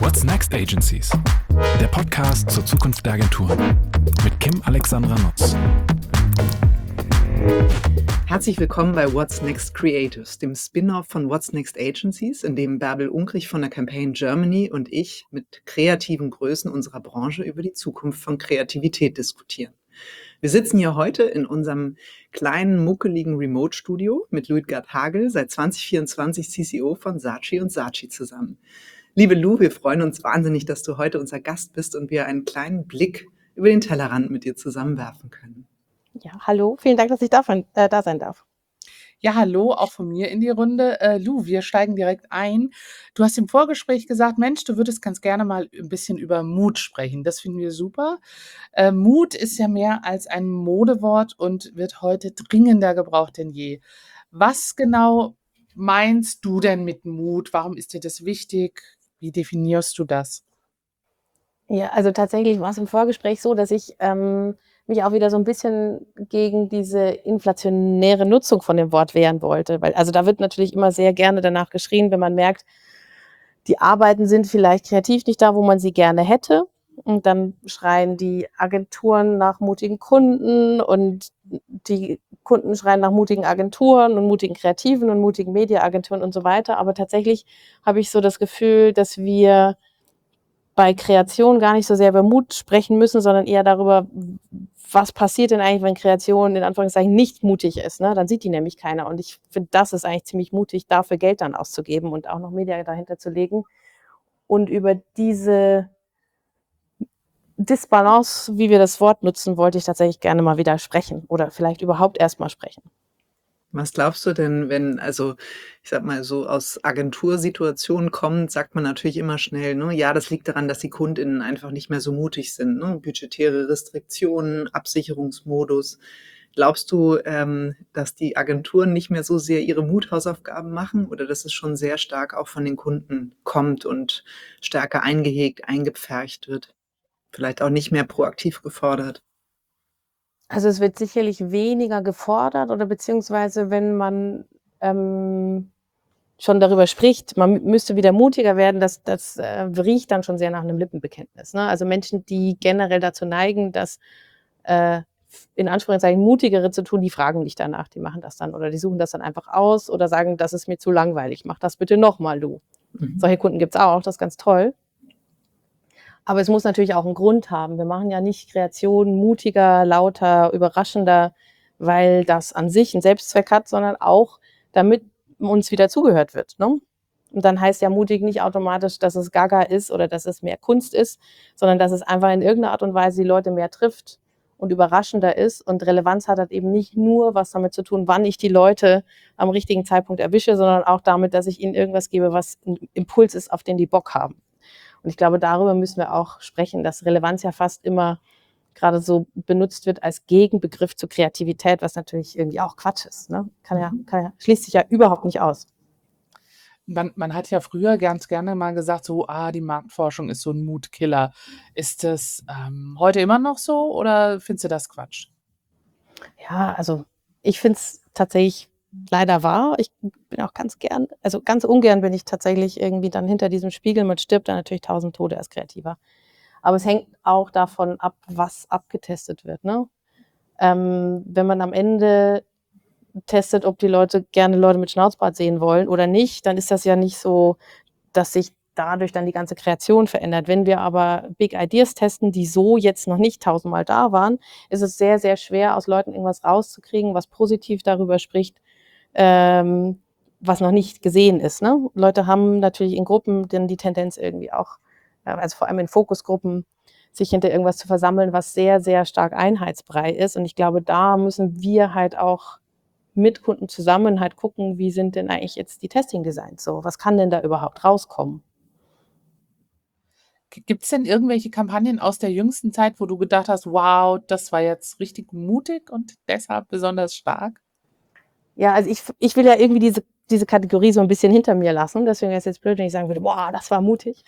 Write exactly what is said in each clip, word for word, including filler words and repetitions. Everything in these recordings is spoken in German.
What's Next Agencies? Der Podcast zur Zukunft der Agenturen mit Kim Alexandra Nutz. Herzlich willkommen bei What's Next Creatives, dem Spin-off von What's Next Agencies, in dem Bärbel Unkrich von der Campaign Germany und ich mit kreativen Größen unserer Branche über die Zukunft von Kreativität diskutieren. Wir sitzen hier heute in unserem kleinen, muckeligen Remote-Studio mit Luitgard Hagel, seit zwanzig vierundzwanzig C C O von Saatchi und Saatchi zusammen. Liebe Lu, wir freuen uns wahnsinnig, dass du heute unser Gast bist und wir einen kleinen Blick über den Tellerrand mit dir zusammenwerfen können. Ja, hallo, vielen Dank, dass ich davon, äh, da sein darf. Ja, hallo, auch von mir in die Runde. Äh, Lu, wir steigen direkt ein. Du hast im Vorgespräch gesagt, Mensch, du würdest ganz gerne mal ein bisschen über Mut sprechen. Das finden wir super. Äh, Mut ist ja mehr als ein Modewort und wird heute dringender gebraucht denn je. Was genau meinst du denn mit Mut? Warum ist dir das wichtig? Wie definierst du das? Ja, also tatsächlich war es im Vorgespräch so, dass ich ähm, mich auch wieder so ein bisschen gegen diese inflationäre Nutzung von dem Wort wehren wollte. Weil, also da wird natürlich immer sehr gerne danach geschrien, wenn man merkt, die Arbeiten sind vielleicht kreativ nicht da, wo man sie gerne hätte. Und dann schreien die Agenturen nach mutigen Kunden und die Kunden schreien nach mutigen Agenturen und mutigen Kreativen und mutigen Mediaagenturen und so weiter. Aber tatsächlich habe ich so das Gefühl, dass wir bei Kreation gar nicht so sehr über Mut sprechen müssen, sondern eher darüber, was passiert denn eigentlich, wenn Kreation in Anführungszeichen nicht mutig ist. Ne? Dann sieht die nämlich keiner. Und ich finde, das ist eigentlich ziemlich mutig, dafür Geld dann auszugeben und auch noch Media dahinter zu legen. Und über diese Disbalance, wie wir das Wort nutzen, wollte ich tatsächlich gerne mal wieder sprechen oder vielleicht überhaupt erst mal sprechen. Was glaubst du denn, wenn, also ich sag mal so aus Agentursituationen kommt, sagt man natürlich immer schnell, ne, ja, das liegt daran, dass die KundInnen einfach nicht mehr so mutig sind, ne? Budgetäre Restriktionen, Absicherungsmodus. Glaubst du, ähm, dass die Agenturen nicht mehr so sehr ihre Muthausaufgaben machen oder dass es schon sehr stark auch von den Kunden kommt und stärker eingehegt, eingepfercht wird? Vielleicht auch nicht mehr proaktiv gefordert? Also es wird sicherlich weniger gefordert oder beziehungsweise wenn man ähm, schon darüber spricht, man m- müsste wieder mutiger werden, das, das äh, riecht dann schon sehr nach einem Lippenbekenntnis. Ne? Also Menschen, die generell dazu neigen, das äh, in Anführungszeichen mutigere zu tun, die fragen nicht danach, die machen das dann oder die suchen das dann einfach aus oder sagen, das ist mir zu langweilig, mach das bitte nochmal, du. Mhm. Solche Kunden gibt's auch, das ist ganz toll. Aber es muss natürlich auch einen Grund haben. Wir machen ja nicht Kreation mutiger, lauter, überraschender, weil das an sich einen Selbstzweck hat, sondern auch, damit uns wieder zugehört wird. Ne? Und dann heißt ja mutig nicht automatisch, dass es Gaga ist oder dass es mehr Kunst ist, sondern dass es einfach in irgendeiner Art und Weise die Leute mehr trifft und überraschender ist. Und Relevanz hat halt eben nicht nur was damit zu tun, wann ich die Leute am richtigen Zeitpunkt erwische, sondern auch damit, dass ich ihnen irgendwas gebe, was ein Impuls ist, auf den die Bock haben. Und ich glaube, darüber müssen wir auch sprechen, dass Relevanz ja fast immer gerade so benutzt wird als Gegenbegriff zur Kreativität, was natürlich irgendwie auch Quatsch ist. Ne? Kann ja, kann ja, schließt sich ja überhaupt nicht aus. Man, man hat ja früher ganz gerne mal gesagt, so, ah, die Marktforschung ist so ein Mutkiller. Ist das ähm, heute immer noch so oder findest du das Quatsch? Ja, also ich finde es tatsächlich leider wahr. Ich bin auch ganz gern, also ganz ungern bin ich tatsächlich irgendwie dann hinter diesem Spiegel, man stirbt dann natürlich tausend Tode als Kreativer. Aber es hängt auch davon ab, was abgetestet wird. Ne? Ähm, wenn man am Ende testet, ob die Leute gerne Leute mit Schnauzbart sehen wollen oder nicht, dann ist das ja nicht so, dass sich dadurch dann die ganze Kreation verändert. Wenn wir aber Big Ideas testen, die so jetzt noch nicht tausendmal da waren, ist es sehr, sehr schwer, aus Leuten irgendwas rauszukriegen, was positiv darüber spricht, ähm, was noch nicht gesehen ist. Ne? Leute haben natürlich in Gruppen dann die Tendenz irgendwie auch, ja, also vor allem in Fokusgruppen, sich hinter irgendwas zu versammeln, was sehr, sehr stark Einheitsbrei ist. Und ich glaube, da müssen wir halt auch mit Kunden zusammen halt gucken, wie sind denn eigentlich jetzt die Testing-Designs so? Was kann denn da überhaupt rauskommen? Gibt es denn irgendwelche Kampagnen aus der jüngsten Zeit, wo du gedacht hast, wow, das war jetzt richtig mutig und deshalb besonders stark? Ja, also ich, ich will ja irgendwie diese, diese Kategorie so ein bisschen hinter mir lassen. Deswegen ist es jetzt blöd, wenn ich sagen würde, boah, das war mutig.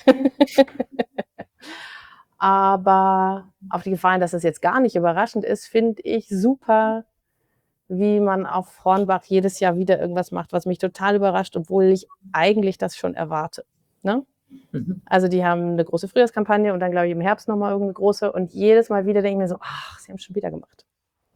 Aber auf die Gefahr, dass es jetzt gar nicht überraschend ist, finde ich super, wie man auf Hornbach jedes Jahr wieder irgendwas macht, was mich total überrascht, obwohl ich eigentlich das schon erwarte. Ne? Mhm. Also die haben eine große Frühjahrskampagne und dann, glaube ich, im Herbst noch mal irgend 'ne große und jedes Mal wieder denke ich mir so: „Ach, sie haben's schon wieder gemacht.“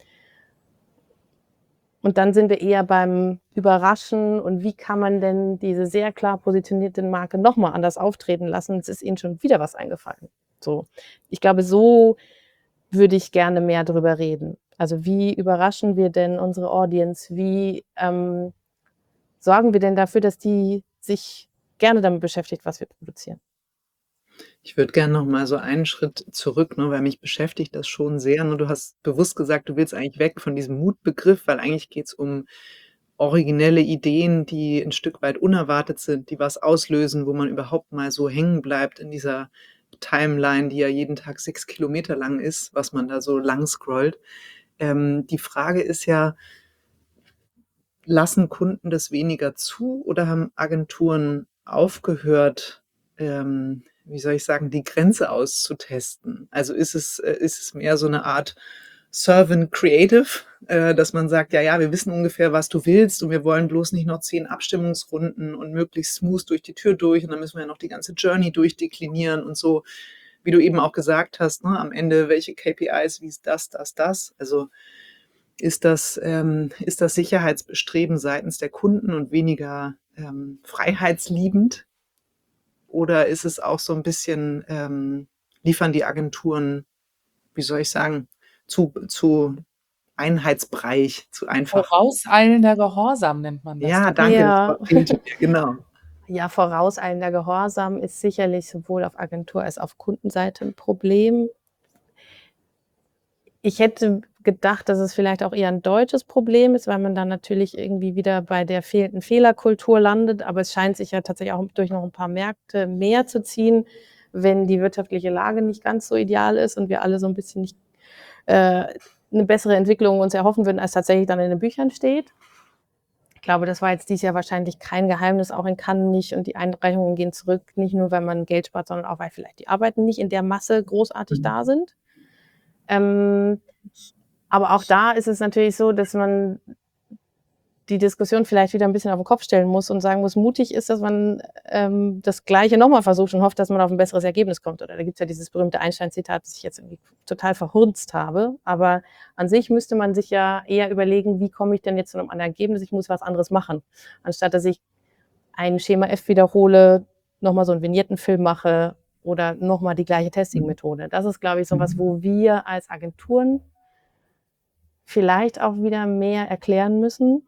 Und dann sind wir eher beim Überraschen und wie kann man denn diese sehr klar positionierte Marke noch mal anders auftreten lassen? Es ist ihnen schon wieder was eingefallen. So. Ich glaube, so würde ich gerne mehr drüber reden. Also, wie überraschen wir denn unsere Audience? Wie, ähm, sorgen wir denn dafür, dass die sich gerne damit beschäftigt, was wir produzieren? Ich würde gerne noch mal so einen Schritt zurück, ne, weil mich beschäftigt das schon sehr, ne? Du hast bewusst gesagt, du willst eigentlich weg von diesem Mutbegriff, weil eigentlich geht's um originelle Ideen, die 'n Stück weit unerwartet sind, die was auslösen, wo man überhaupt mal so hängen bleibt in dieser Timeline, die ja jeden Tag sechs Kilometer lang ist, was man da so lang scrollt. Ähm, die Frage ist ja, lassen Kunden das weniger zu oder haben Agenturen aufgehört, ähm, wie soll ich sagen, die Grenze auszutesten? Also ist es äh, ist es mehr so 'ne Art Servant Creative, äh, dass man sagt: „Ja, ja, wir wissen ungefähr, was du willst und wir wollen bloß nicht noch zehn Abstimmungsrunden und möglichst smooth durch die Tür durch und dann müssen wir ja noch die ganze Journey durchdeklinieren“ und so, wie du eben auch gesagt hast, ne, am Ende welche K P Is, wie ist das, das, das? Also, ist das ähm, ist das Sicherheitsbestreben seitens der Kunden und weniger, ähm, freiheitsliebend? Oder ist es auch so 'n bisschen, ähm liefern die Agenturen, wie soll ich sagen, zu zu einheitsbreich, zu einfach? Vorauseilender Gehorsam nennt man das Ja, dann. danke, das Ja. Wort fehlte mir, genau. Ja, vorauseilender Gehorsam ist sicherlich sowohl auf Agentur als auf Kundenseite 'n Problem. Ich hätte gedacht, dass es vielleicht auch eher 'n deutsches Problem ist, weil man dann natürlich irgendwie wieder bei der fehlenden Fehlerkultur landet, aber es scheint sich ja tatsächlich auch durch noch 'n paar Märkte mehr zu ziehen, wenn die wirtschaftliche Lage nicht ganz so ideal ist und wir alle so 'n bisschen nicht äh, 'ne bessere Entwicklung uns erhoffen würden, als tatsächlich dann in den Büchern steht. Ich glaube, das war jetzt dieses Jahr wahrscheinlich kein Geheimnis, auch in Cannes nicht und die Einreichungen gehen zurück, nicht nur, weil man Geld spart, sondern auch, weil vielleicht die Arbeiten nicht in der Masse großartig Mhm. da sind. Ähm, aber auch da ist es natürlich so, dass man die Diskussion vielleicht wieder 'n bisschen auf 'n Kopf stellen muss und sagen muss, mutig ist, dass man, ähm, das Gleiche noch mal versucht und hofft, dass man auf 'n besseres Ergebnis kommt. Oder da gibt's ja dieses berühmte Einstein-Zitat, das ich jetzt irgendwie total verhunzt habe. Aber an sich müsste man sich ja eher überlegen: „Wie komme ich denn jetzt zu 'nem anderen Ergebnis? Ich muss was anderes machen.“ Anstatt dass ich ein Schema F wiederhole, noch mal so 'n Vignettenfilm mache oder noch mal die gleiche Mhm. Testing-Methode. Das ist, glaube ich, so was, Mhm. wo wir als Agenturen vielleicht auch wieder mehr erklären müssen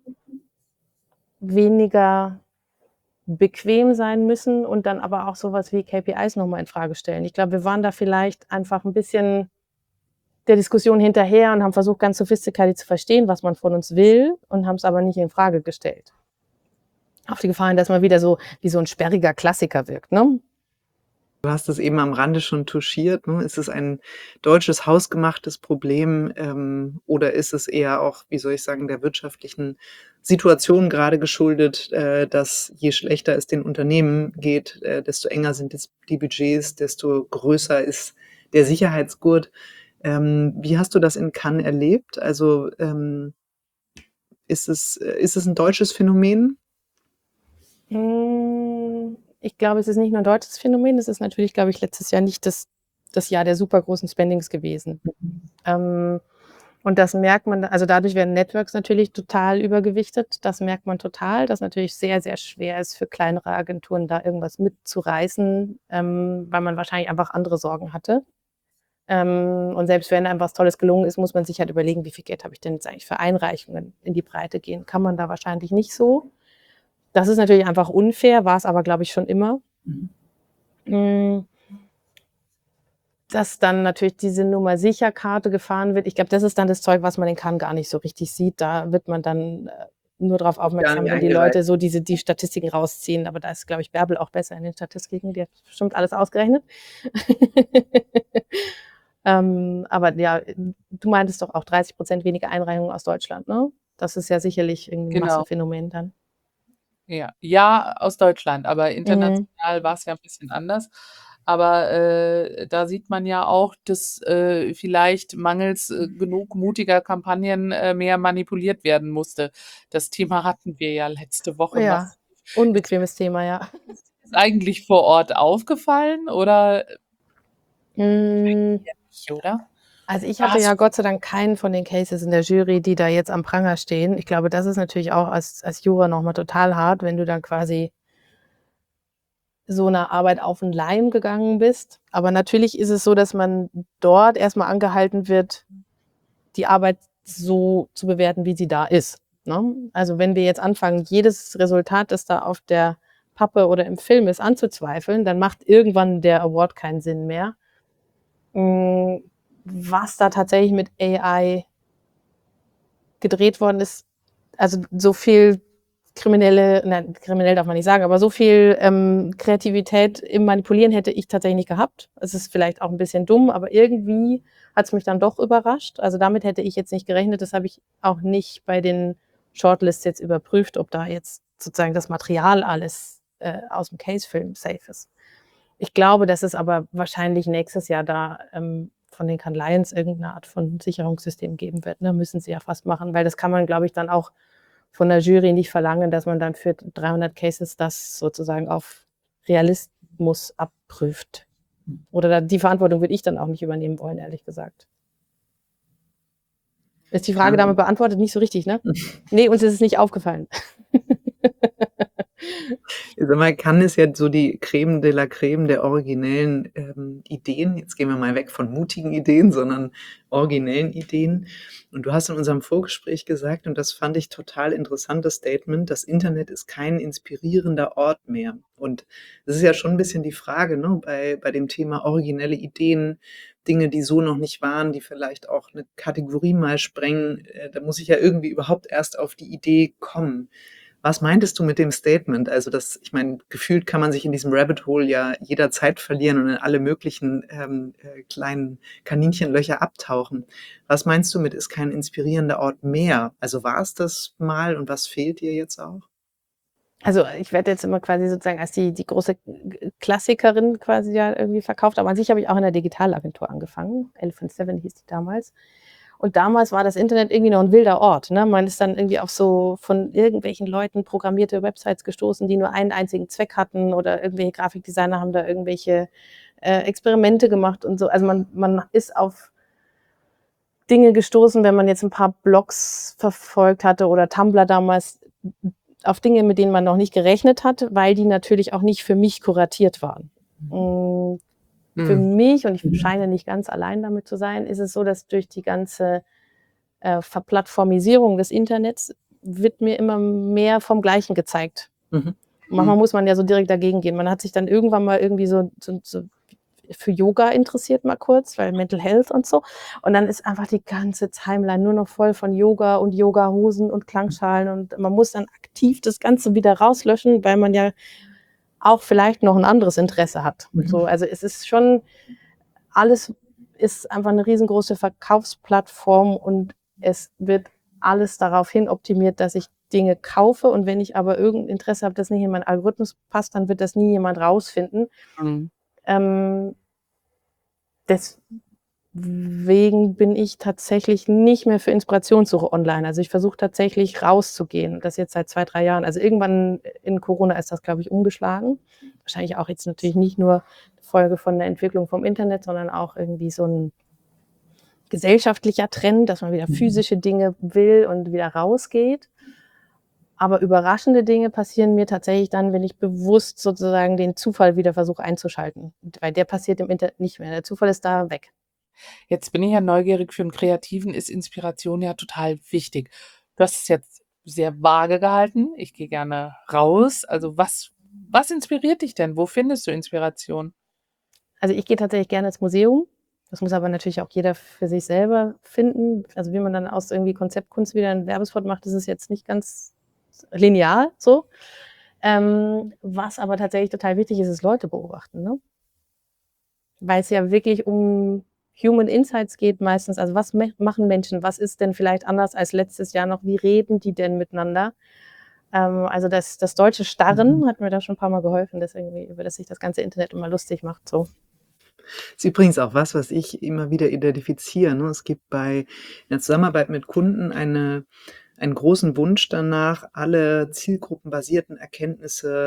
weniger bequem sein müssen und dann aber auch so was wie K P Is noch mal infrage stellen. Ich glaube, wir waren da vielleicht einfach 'n bisschen der Diskussion hinterher und haben versucht, ganz sophisticated zu verstehen, was man von uns will und haben's aber nicht infrage gestellt. Auf die Gefahr hin, dass man wieder so wie so 'n sperriger Klassiker wirkt, ne? Du hast es eben am Rande schon touchiert, ne? Ist es ein deutsches hausgemachtes Problem, ähm, oder ist es eher auch, wie soll ich sagen, der wirtschaftlichen Situation grade geschuldet, äh, dass je schlechter es den Unternehmen geht, äh, desto enger sind jetzt die Budgets, desto größer ist der Sicherheitsgurt. Ähm, wie hast du das in Cannes erlebt? Also, ähm ist es äh, ist es 'n deutsches Phänomen? Hm, ich glaube, es ist nicht nur 'n deutsches Phänomen. Es ist natürlich, glaube ich, letztes Jahr nicht das das Jahr der super großen Spendings gewesen. Mhm. Ähm, und das merkt man also, dadurch werden Networks natürlich total übergewichtet. Das merkt man total, dass natürlich sehr, sehr schwer ist für kleinere Agenturen, da irgendwas mitzureißen, ähm, weil man wahrscheinlich einfach andere Sorgen hatte. Ähm, und selbst wenn einem was Tolles gelungen ist, muss man sich halt überlegen: „Wie viel Geld habe ich denn jetzt eigentlich für Einreichungen?“ In die Breite gehen kann man da wahrscheinlich nicht so. Das ist natürlich einfach unfair, war's aber, glaube ich, schon immer. Mhm. Hm dass dann natürlich diese Nummer-Sicher-Karte gefahren wird. Ich glaube, das ist dann das Zeug, was man in Cannes gar nicht so richtig sieht. Da wird man dann, äh, nur drauf Gar aufmerksam, nicht wenn die eingereicht. Leute so diese die Statistiken rausziehen. Aber da ist, glaube ich, Bärbel auch besser in den Statistiken. Die hat bestimmt alles ausgerechnet. Ähm, aber ja, du meintest doch auch dreißig Prozent weniger Einreichungen aus Deutschland, ne? Das ist ja sicherlich irgendwie 'n Genau. Massenphänomen dann. Ja. Ja, aus Deutschland, aber Mhm. international war's ja 'n bisschen anders. Aber, äh, da sieht man ja auch, dass, äh, vielleicht mangels, äh, genug mutiger Kampagnen, äh, mehr manipuliert werden musste. Das Thema hatten wir ja letzte Woche Ja, massiv. Es unbequemes Thema, ja. es eigentlich vor Ort aufgefallen oder Hm, nicht, oder? also ich Da hatte ja hast Gott sei Dank keinen von den Cases in der Jury, die da jetzt am Pranger stehen. Ich glaube, das ist natürlich auch als, als Juror nochmal total hart, wenn du dann quasi so einer Arbeit auf den Leim gegangen bist. Aber natürlich ist es so, dass man dort erstmal angehalten wird, die Arbeit so zu bewerten, wie sie da ist. Ne? Also wenn wir jetzt anfangen, jedes Resultat, das da auf der Pappe oder im Film ist, anzuzweifeln, dann macht irgendwann der Award keinen Sinn mehr. Mm, Was da tatsächlich mit A I gedreht worden ist, also so viel kriminelle, nein, kriminell darf man nicht sagen, aber so viel ähm, Kreativität im Manipulieren hätte ich tatsächlich nicht gehabt. Es ist vielleicht auch ein bisschen dumm, aber irgendwie hat es mich dann doch überrascht. Also damit hätte ich jetzt nicht gerechnet. Das habe ich auch nicht bei den Shortlists jetzt überprüft, ob da jetzt sozusagen das Material alles äh, aus dem Case-Film safe ist. Ich glaube, dass es aber wahrscheinlich nächstes Jahr da ähm, von den Kanzleien irgendeine Art von Sicherungssystem geben wird. Ne? Müssen sie ja fast machen, weil das kann man, glaube ich, dann auch von der Jury nicht verlangen, dass man dann für dreihundert Cases das sozusagen auf Realismus abprüft. Oder da, die Verantwortung würde ich dann auch nicht übernehmen wollen, ehrlich gesagt. Ist die Frage damit beantwortet? Nicht so richtig, ne? Nee, uns ist es nicht aufgefallen. Sag mal, kann es ja so die Creme de la Creme der originellen ähm, Ideen, jetzt gehen wir mal weg von mutigen Ideen, sondern originellen Ideen. Und du hast in unserem Vorgespräch gesagt, und das fand ich total interessantes Statement, das Internet ist kein inspirierender Ort mehr. Und das ist ja schon ein bisschen die Frage, ne, bei, bei dem Thema originelle Ideen, Dinge, die so noch nicht waren, die vielleicht auch eine Kategorie mal sprengen, äh, da muss ich ja irgendwie überhaupt erst auf die Idee kommen. Was meintest du mit dem Statement? Also das, ich meine, gefühlt kann man sich in diesem Rabbit Hole ja jederzeit verlieren und in alle möglichen ähm, äh, kleinen Kaninchenlöcher abtauchen. Was meinst du mit, ist kein inspirierender Ort mehr? Also war es das mal und was fehlt dir jetzt auch? Also ich werde jetzt immer quasi sozusagen als die, die große Klassikerin quasi ja irgendwie verkauft, aber an sich habe ich auch in der Digitalagentur angefangen. Elephant Seven hieß die damals. Und damals war das Internet irgendwie noch ein wilder Ort. Ne? Man ist dann irgendwie auf so von irgendwelchen Leuten programmierte Websites gestoßen, die nur einen einzigen Zweck hatten, oder irgendwelche Grafikdesigner haben da irgendwelche äh, Experimente gemacht und so. Also man, man ist auf Dinge gestoßen, wenn man jetzt ein paar Blogs verfolgt hatte oder Tumblr damals, auf Dinge, mit denen man noch nicht gerechnet hat, weil die natürlich auch nicht für mich kuratiert waren. Mhm. Für Mhm. mich, und ich scheine nicht ganz allein damit zu sein, ist es so, dass durch die ganze äh, Verplattformisierung des Internets wird mir immer mehr vom Gleichen gezeigt. Mhm. Manchmal muss man ja so direkt dagegen gehen. Man hat sich dann irgendwann mal irgendwie so, so, so für Yoga interessiert mal kurz, weil Mental Health und so. Und dann ist einfach die ganze Timeline nur noch voll von Yoga und Yoga-Hosen und Klangschalen. Und man muss dann aktiv das Ganze wieder rauslöschen, weil man ja auch vielleicht noch ein anderes Interesse hat. Mhm. So, also es ist schon, alles ist einfach eine riesengroße Verkaufsplattform und es wird alles darauf hin optimiert, dass ich Dinge kaufe. Und wenn ich aber irgendein Interesse habe, das nicht in meinen Algorithmus passt, dann wird das nie jemand rausfinden. Mhm. Ähm, deswegen bin ich tatsächlich nicht mehr für Inspirationssuche online. Also ich versuche tatsächlich rauszugehen. Das jetzt seit zwei, drei Jahren. Also irgendwann in Corona ist das, glaube ich, umgeschlagen. Wahrscheinlich auch jetzt natürlich nicht nur Folge von der Entwicklung vom Internet, sondern auch irgendwie so ein gesellschaftlicher Trend, dass man wieder physische Dinge will und wieder rausgeht. Aber überraschende Dinge passieren mir tatsächlich dann, wenn ich bewusst sozusagen den Zufall wieder versuche einzuschalten. Weil der passiert im Internet nicht mehr. Der Zufall ist da weg. Jetzt bin ich ja neugierig, für einen Kreativen ist Inspiration ja total wichtig. Du hast es jetzt sehr vage gehalten. Ich gehe gerne raus. Also was, was inspiriert dich denn? Wo findest du Inspiration? Also ich gehe tatsächlich gerne ins Museum. Das muss aber natürlich auch jeder für sich selber finden. Also wie man dann aus irgendwie Konzeptkunst wieder einen Werbespot macht, das ist jetzt nicht ganz linear so. Ähm, was aber tatsächlich total wichtig ist, ist Leute beobachten. Ne? Weil es ja wirklich um Human Insights geht meistens. Also was me- machen Menschen? Was ist denn vielleicht anders als letztes Jahr noch? Wie reden die denn miteinander? Ähm, also das, das deutsche Starren hat mir da schon ein paar Mal geholfen, dass irgendwie, über das sich das ganze Internet immer lustig macht. So. Ist übrigens auch was, was ich immer wieder identifiziere. Ne? Es gibt bei in der Zusammenarbeit mit Kunden eine, einen großen Wunsch danach, alle zielgruppenbasierten Erkenntnisse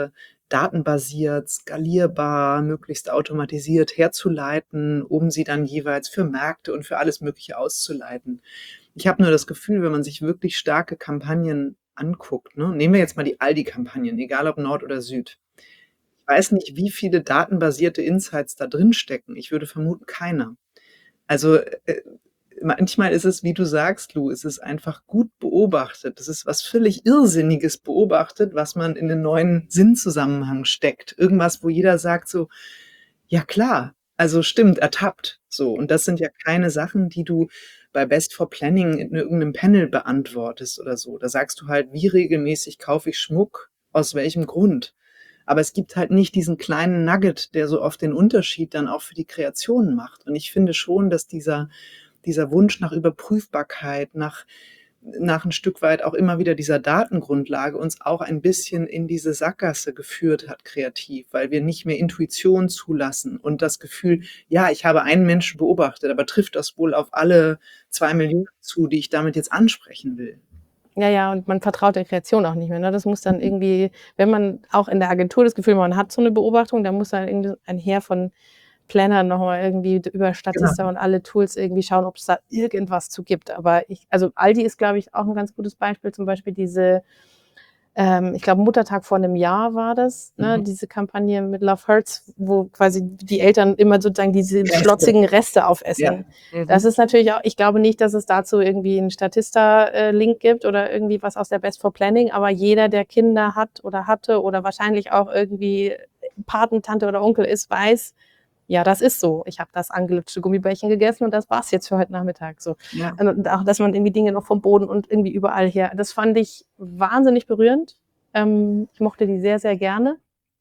datenbasiert, skalierbar, möglichst automatisiert herzuleiten, um sie dann jeweils für Märkte und für alles Mögliche auszuleiten. Ich habe nur das Gefühl, wenn man sich wirklich starke Kampagnen anguckt, ne? Nehmen wir jetzt mal die Aldi-Kampagnen, egal ob Nord oder Süd. Ich weiß nicht, wie viele datenbasierte Insights da drin stecken. Ich würde vermuten, keiner. Also äh, manchmal ist es, wie du sagst, Lou, es ist einfach gut beobachtet. Es ist was völlig Irrsinniges beobachtet, was man in den neuen Sinnzusammenhang steckt. Irgendwas, wo jeder sagt so, ja klar, also stimmt, ertappt. So. Und das sind ja keine Sachen, die du bei Best for Planning in irgendeinem Panel beantwortest oder so. Da sagst du halt, wie regelmäßig kaufe ich Schmuck, aus welchem Grund. Aber es gibt halt nicht diesen kleinen Nugget, der so oft den Unterschied dann auch für die Kreationen macht. Und ich finde schon, dass dieser, dieser Wunsch nach Überprüfbarkeit, nach, nach ein Stück weit auch immer wieder dieser Datengrundlage uns auch ein bisschen in diese Sackgasse geführt hat, kreativ, weil wir nicht mehr Intuition zulassen und das Gefühl, ja, ich habe einen Menschen beobachtet, aber trifft das wohl auf alle zwei Millionen zu, die ich damit jetzt ansprechen will? Ja, ja, und man vertraut der Kreation auch nicht mehr. Ne? Das muss dann irgendwie, wenn man auch in der Agentur das Gefühl, man hat so eine Beobachtung, dann muss dann irgendwie ein Heer von Plannern nochmal irgendwie über Statista Genau. und alle Tools irgendwie schauen, ob es da irgendwas zu gibt. Aber ich, also Aldi ist, glaube ich, auch ein ganz gutes Beispiel. Zum Beispiel diese, ähm, ich glaube, Muttertag vor einem Jahr war das, ne? Mhm. Diese Kampagne mit Love Hurts, wo quasi die Eltern immer sozusagen diese Reste. schlotzigen Reste aufessen. Ja. Mhm. Das ist natürlich auch, ich glaube nicht, dass es dazu irgendwie einen Statista-Link gibt oder irgendwie was aus der Best for Planning, aber jeder, der Kinder hat oder hatte oder wahrscheinlich auch irgendwie Patentante oder Onkel ist, weiß, ja, das ist so. Ich habe das angelutschte Gummibärchen gegessen und das war's jetzt für heute Nachmittag. So. Ja. Und auch, dass man irgendwie Dinge noch vom Boden und irgendwie überall her. Das fand ich wahnsinnig berührend. Ähm, ich mochte die sehr, sehr gerne.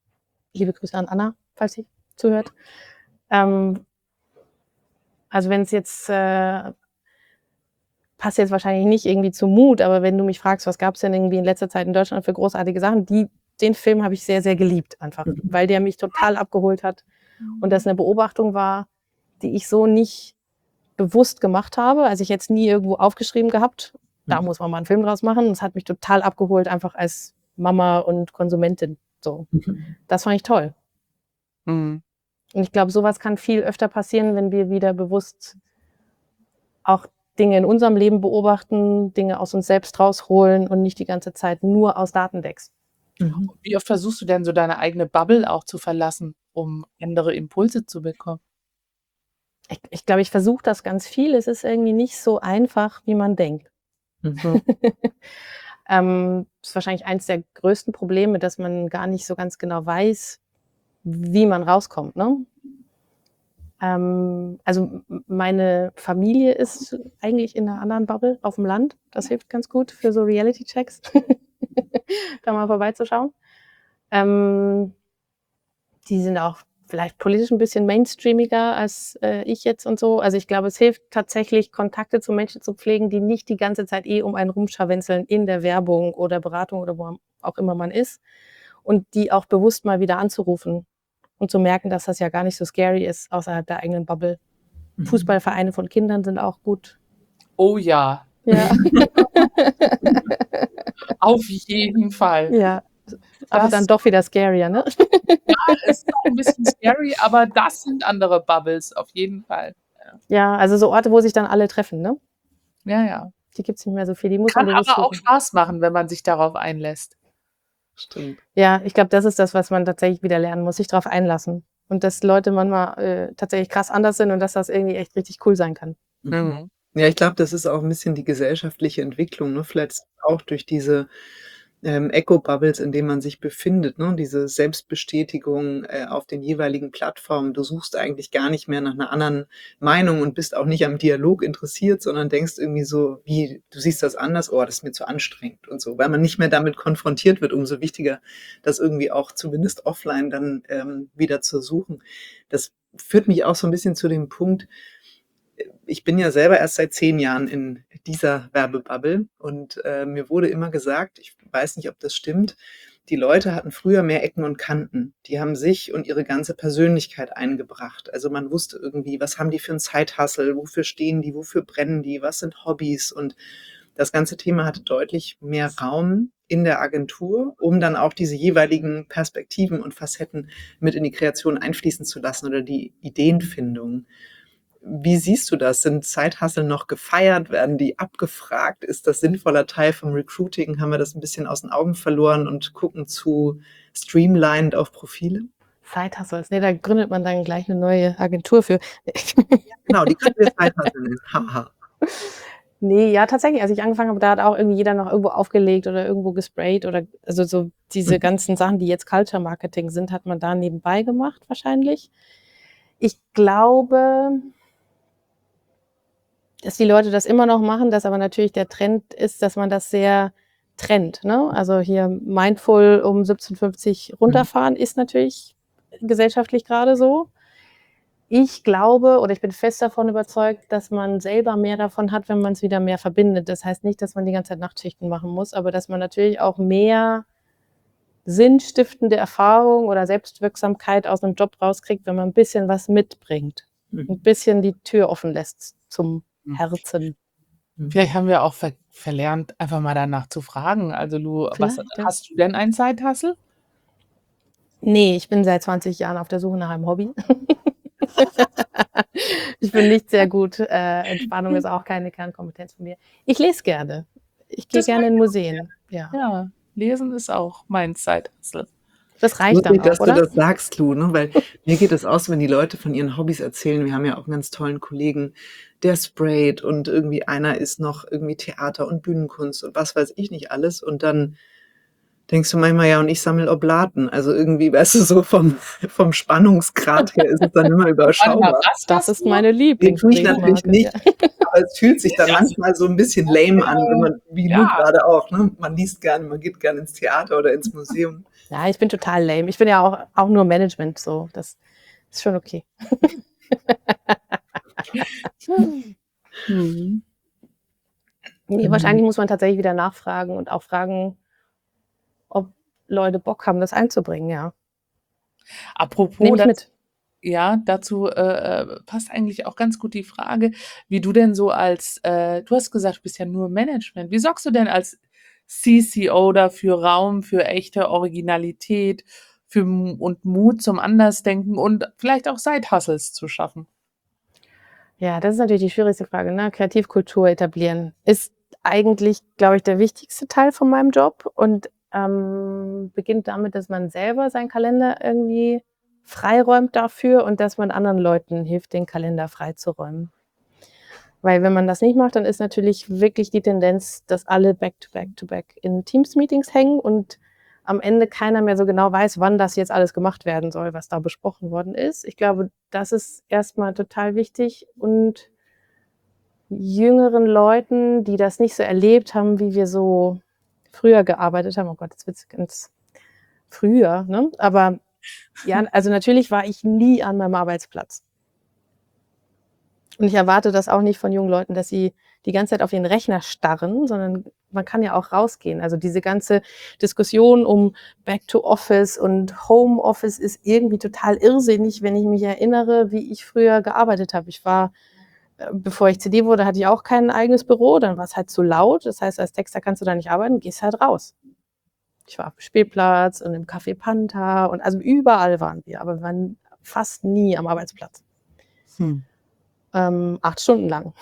Liebe Grüße an Anna, falls sie zuhört. Ähm, also wenn es jetzt äh, passt jetzt wahrscheinlich nicht irgendwie zu Mut, aber wenn du mich fragst, was gab es denn irgendwie in letzter Zeit in Deutschland für großartige Sachen, die, den Film habe ich sehr, sehr geliebt einfach, Mhm. weil der mich total abgeholt hat und das eine Beobachtung war, die ich so nicht bewusst gemacht habe, also ich jetzt nie irgendwo aufgeschrieben gehabt, da Mhm. muss man mal einen Film draus machen. Es hat mich total abgeholt, einfach als Mama und Konsumentin. So, Mhm. das fand ich toll. Mhm. Und ich glaube, sowas kann viel öfter passieren, wenn wir wieder bewusst auch Dinge in unserem Leben beobachten, Dinge aus uns selbst rausholen und nicht die ganze Zeit nur aus Datendecks. Mhm. Wie oft versuchst du denn so deine eigene Bubble auch zu verlassen, um andere Impulse zu bekommen? Ich, ich glaube, ich versuche das ganz viel. Es ist irgendwie nicht so einfach, wie man denkt. Mhm. ähm, das ist wahrscheinlich eines der größten Probleme, dass man gar nicht so ganz genau weiß, wie man rauskommt. Ne? Ähm, also m- meine Familie ist eigentlich in einer anderen Bubble auf dem Land. Das hilft ganz gut für so Reality-Checks, da mal vorbeizuschauen. Ähm, die sind auch vielleicht politisch ein bisschen mainstreamiger als äh, ich jetzt und so. Also ich glaube, es hilft tatsächlich, Kontakte zu Menschen zu pflegen, die nicht die ganze Zeit eh um einen rumscharwenzeln in der Werbung oder Beratung oder wo auch immer man ist. Und die auch bewusst mal wieder anzurufen und zu merken, dass das ja gar nicht so scary ist außerhalb der eigenen Bubble. Mhm. Fußballvereine von Kindern sind auch gut. Oh ja, Ja, auf jeden Fall. ja. Aber Das dann doch wieder scarier, ne? ist auch ein bisschen scary, aber das sind andere Bubbles, auf jeden Fall. Ja, also so Orte, wo sich dann alle treffen, ne? Ja, ja. Die gibt's nicht mehr so viel, die muss Kann man bewusst aber auch suchen. Spaß machen, wenn man sich darauf einlässt. Stimmt. Ja, ich glaube, das ist das, was man tatsächlich wieder lernen muss, sich drauf einlassen. Und dass Leute manchmal äh, tatsächlich krass anders sind und dass das irgendwie echt richtig cool sein kann. Mhm. Mhm. Ja, ich glaube, das ist auch ein bisschen die gesellschaftliche Entwicklung, ne? Vielleicht auch durch diese ähm, Echo-Bubbles, in denen man sich befindet, ne? Diese Selbstbestätigung äh, auf den jeweiligen Plattformen. Du suchst eigentlich gar nicht mehr nach einer anderen Meinung und bist auch nicht am Dialog interessiert, sondern denkst irgendwie so, wie, du siehst das anders, oh, das ist mir zu anstrengend und so. Weil man nicht mehr damit konfrontiert wird, umso wichtiger, das irgendwie auch zumindest offline dann ähm, wieder zu suchen. Das führt mich auch so ein bisschen zu dem Punkt, ich bin ja selber erst seit zehn Jahren in dieser Werbebubble und äh, mir wurde immer gesagt, ich weiß nicht, ob das stimmt, die Leute hatten früher mehr Ecken und Kanten. Die haben sich und ihre ganze Persönlichkeit eingebracht. Also man wusste irgendwie, was haben die für einen Zeithassel, wofür stehen die, wofür brennen die, was sind Hobbys und das ganze Thema hatte deutlich mehr Raum in der Agentur, um dann auch diese jeweiligen Perspektiven und Facetten mit in die Kreation einfließen zu lassen oder die Ideenfindung. Wie siehst du das? Sind Side-Hustle noch gefeiert? Werden die abgefragt? Ist das sinnvoller Teil vom Recruiting? Haben wir das ein bisschen aus den Augen verloren und gucken zu streamlined auf Profile? Side-Hustles, nee, da gründet man dann gleich eine neue Agentur für. Genau, die können wir Side-Hustle nennen. Haha. Nee, ja, tatsächlich, als ich angefangen habe, da hat auch irgendwie jeder noch irgendwo aufgelegt oder irgendwo gesprayt oder also so diese Mhm. ganzen Sachen, die jetzt Culture Marketing sind, hat man da nebenbei gemacht wahrscheinlich. Ich glaube, dass die Leute das immer noch machen, dass aber natürlich der Trend ist, dass man das sehr trennt, ne? Also hier mindful um siebzehn Uhr fünfzig runterfahren ist natürlich gesellschaftlich gerade so. Ich glaube oder ich bin fest davon überzeugt, dass man selber mehr davon hat, wenn man es wieder mehr verbindet. Das heißt nicht, dass man die ganze Zeit Nachtschichten machen muss, aber dass man natürlich auch mehr sinnstiftende Erfahrung oder Selbstwirksamkeit aus einem Job rauskriegt, wenn man ein bisschen was mitbringt. Mhm. Ein bisschen die Tür offen lässt zum Herzen. Vielleicht haben wir auch ver verlernt, einfach mal danach zu fragen. Also Lu, was Vielleicht, ja. hast du denn ein Side-Hustle? Nee, ich bin seit zwanzig Jahren auf der Suche nach einem Hobby. Ich bin nicht sehr gut. Äh, Entspannung ist auch keine Kernkompetenz von mir. Ich lese gerne. Ich gehe Das gerne mag in ich auch Museen. Ja. Ja, Lesen ist auch mein Side-Hustle. Das reicht dann Lustig, dass auch, du oder? das sagst, Lu, ne? Weil mir geht es auch so, wenn die Leute von ihren Hobbys erzählen. Wir haben ja auch einen ganz tollen Kollegen, der sprayt und irgendwie einer ist noch irgendwie Theater und Bühnenkunst und was weiß ich nicht alles. Und dann denkst du manchmal, ja, und ich sammle Oblaten. Also irgendwie, weißt du, so vom, vom Spannungsgrad her ist es dann immer Warte mal, überschaubar. was Das hast ist du? meine Nee, tue ich natürlich Lieblingsbriefmarke. nicht. Ja. Aber es fühlt sich dann Ja. manchmal so ein bisschen lame an, wenn man, wie Lu Ja. gerade auch, ne? Man liest gerne, man geht gerne ins Theater oder ins Museum. Ja, ich bin total lame. Ich bin ja auch, auch nur Management so. Das ist schon okay. Mhm. Nee, wahrscheinlich muss man tatsächlich wieder nachfragen und auch fragen, ob Leute Bock haben, das einzubringen, ja. Apropos Nehme ich das mit. ja, dazu, äh, äh, passt eigentlich auch ganz gut die Frage, wie du denn so als äh, du hast gesagt, du bist ja nur Management. Wie sorgst du denn als C C O dafür Raum für echte Originalität, für M und Mut zum Andersdenken und vielleicht auch Side-Hustles zu schaffen? Ja, das ist natürlich die schwierigste Frage, ne? Kreativkultur etablieren ist eigentlich, glaube ich, der wichtigste Teil von meinem Job und ähm, beginnt damit, dass man selber seinen Kalender irgendwie freiräumt dafür und dass man anderen Leuten hilft, den Kalender freizuräumen. Weil wenn man das nicht macht, dann ist natürlich wirklich die Tendenz, dass alle back-to-back-to-back in Teams-Meetings hängen und am Ende keiner mehr so genau weiß, wann das jetzt alles gemacht werden soll, was da besprochen worden ist. Ich glaube, das ist erstmal total wichtig und jüngeren Leuten, die das nicht so erlebt haben, wie wir so früher gearbeitet haben, oh Gott, jetzt wird's ganz früher, ne? Aber ja, also natürlich war ich nie an meinem Arbeitsplatz. Und ich erwarte das auch nicht von jungen Leuten, dass sie die ganze Zeit auf den Rechner starren, sondern man kann ja auch rausgehen. Also diese ganze Diskussion um Back to Office und Home Office ist irgendwie total irrsinnig, wenn ich mich erinnere, wie ich früher gearbeitet habe. Ich war, äh, bevor ich C D wurde, hatte ich auch kein eigenes Büro, dann war es halt zu laut. Das heißt, als Texter kannst du da nicht arbeiten, gehst halt raus. Ich war auf dem Spielplatz und im Café Panther und also überall waren wir, aber wir waren fast nie am Arbeitsplatz. Hm. Ähm, acht Stunden lang.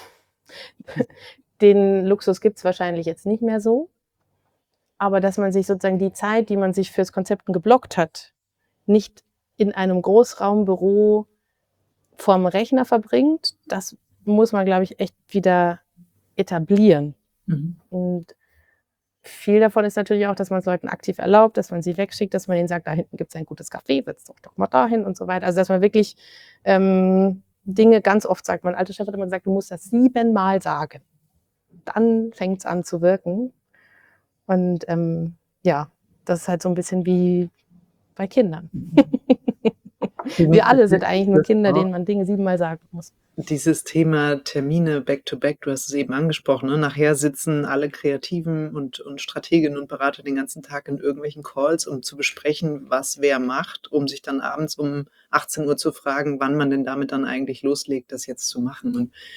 Den Luxus gibt's wahrscheinlich jetzt nicht mehr so. Aber dass man sich sozusagen die Zeit, die man sich fürs Konzepten geblockt hat, nicht in einem Großraumbüro vorm Rechner verbringt, das muss man, glaube ich, echt wieder etablieren. Mhm. Und viel davon ist natürlich auch, dass man es Leuten aktiv erlaubt, dass man sie wegschickt, dass man ihnen sagt, da hinten gibt's ein gutes Café, setzt doch doch mal dahin und so weiter. Also dass man wirklich ähm, Dinge ganz oft sagt. Mein alter Chef hat immer gesagt, du musst das siebenmal sagen. Dann fängt's an zu wirken. Und ähm, ja, das ist halt so ein bisschen wie bei Kindern. Wir alle sind eigentlich nur Kinder, denen man Dinge siebenmal sagen muss. Dieses Thema Termine back-to-back, du hast es eben angesprochen, ne? Nachher sitzen alle Kreativen und, und Strateginnen und Berater den ganzen Tag in irgendwelchen Calls, um zu besprechen, was wer macht, um sich dann abends um achtzehn Uhr zu fragen, wann man denn damit dann eigentlich loslegt, das jetzt zu machen. Und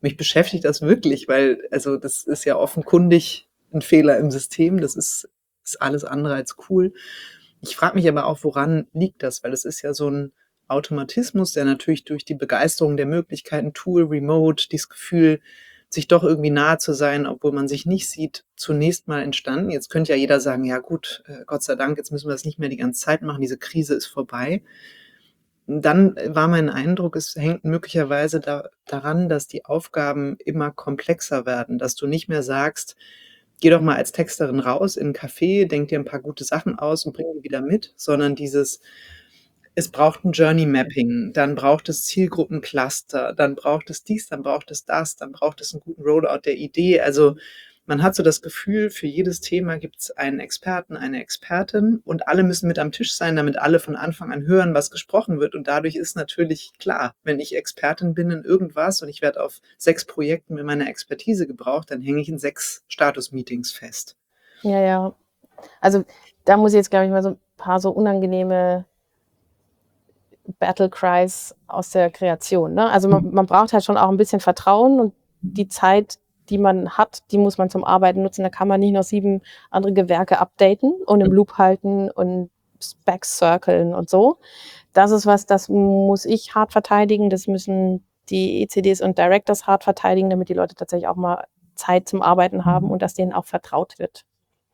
mich beschäftigt das wirklich, weil also das ist ja offenkundig ein Fehler im System. Das ist, ist alles andere als cool. Ich frage mich aber auch, woran liegt das? Weil es ist ja so ein Automatismus, der natürlich durch die Begeisterung der Möglichkeiten, Tool, Remote, dieses Gefühl, sich doch irgendwie nahe zu sein, obwohl man sich nicht sieht, zunächst mal entstanden. Jetzt könnte ja jeder sagen, ja gut, äh, Gott sei Dank, jetzt müssen wir das nicht mehr die ganze Zeit machen, diese Krise ist vorbei. Dann war mein Eindruck, es hängt möglicherweise da, daran, dass die Aufgaben immer komplexer werden, dass du nicht mehr sagst, geh doch mal als Texterin raus in 'n Café, denk dir ein paar gute Sachen aus und bring die wieder mit, sondern dieses, es braucht ein Journey Mapping, dann braucht es Zielgruppencluster, dann braucht es dies, dann braucht es das, dann braucht es einen guten Rollout der Idee. Also, man hat so das Gefühl, für jedes Thema gibt es einen Experten, eine Expertin und alle müssen mit am Tisch sein, damit alle von Anfang an hören, was gesprochen wird. Und dadurch ist natürlich klar, wenn ich Expertin bin in irgendwas und ich werde auf sechs Projekten mit meiner Expertise gebraucht, dann hänge ich in sechs Status-Meetings fest. Ja, ja. Also da muss ich jetzt, glaube ich, mal so ein paar so unangenehme Battle Cries aus der Kreation. Ne? Also man, man braucht halt schon auch ein bisschen Vertrauen und die Zeit, die man hat, die muss man zum Arbeiten nutzen. Da kann man nicht noch sieben andere Gewerke updaten und im Loop halten und Specs circlen und so. Das ist was, das muss ich hart verteidigen. Das müssen die E C Ds und Directors hart verteidigen, damit die Leute tatsächlich auch mal Zeit zum Arbeiten haben und dass denen auch vertraut wird.